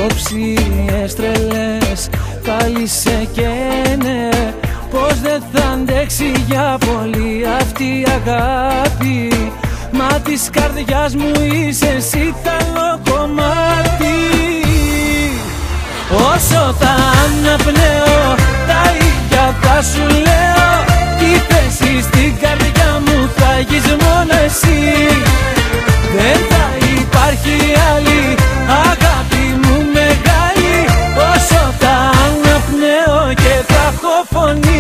Υποψίες τρελές πάλι σε καίνε. Πως δεν θα αντέξει για πολύ αυτή η αγάπη. Μα της καρδιάς μου είσαι εσύ καλό κομμάτι. Όσο θα αναπνέω τα ίδια θα σου λέω. Τι θέση στην καρδιά μου θα έχεις μόνο εσύ. Δεν θα υπάρχει άλλη αγάπη μου μεγάλη. Όσο θα αναπνέω και θα έχω φωνή.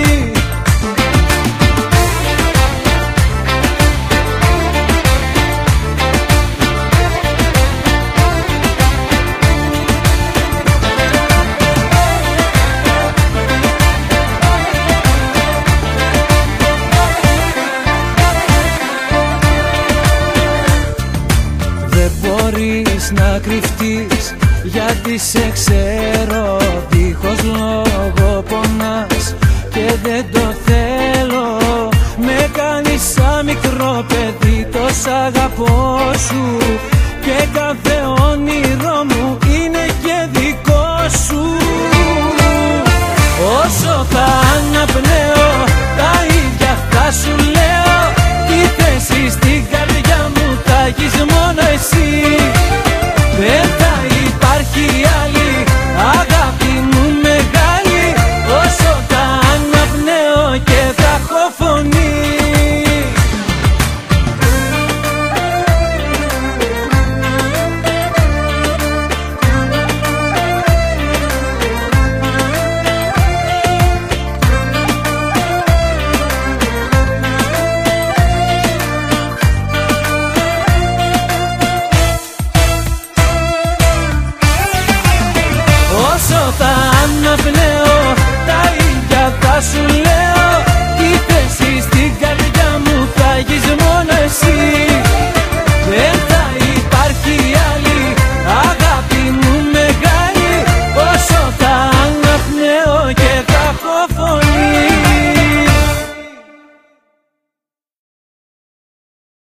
Να κρυφτείς γιατί σε ξέρω. Δίχως λόγο πονάς και δεν το θέλω. Με κάνεις σαν μικρό παιδί, τόσα αγαπώ σου. Και κάθε όνειρο